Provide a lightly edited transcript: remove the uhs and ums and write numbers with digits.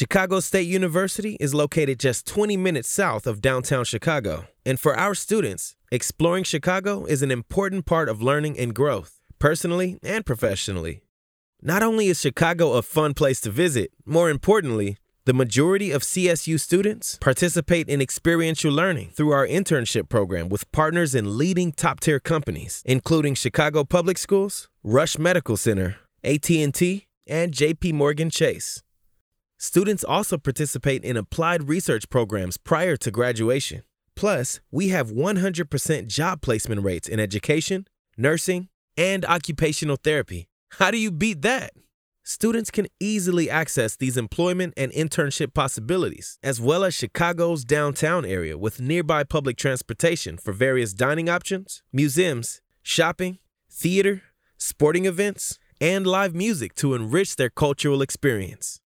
Chicago State University is located just 20 minutes south of downtown Chicago. And for our students, exploring Chicago is an important part of learning and growth, personally and professionally. Not only is Chicago a fun place to visit, more importantly, the majority of CSU students participate in experiential learning through our internship program with partners in leading top-tier companies, including Chicago Public Schools, Rush Medical Center, AT&T, and JP Morgan Chase. Students also participate in applied research programs prior to graduation. Plus, we have 100% job placement rates in education, nursing, and occupational therapy. How do you beat that? Students can easily access these employment and internship possibilities, as well as Chicago's downtown area with nearby public transportation for various dining options, museums, shopping, theater, sporting events, and live music to enrich their cultural experience.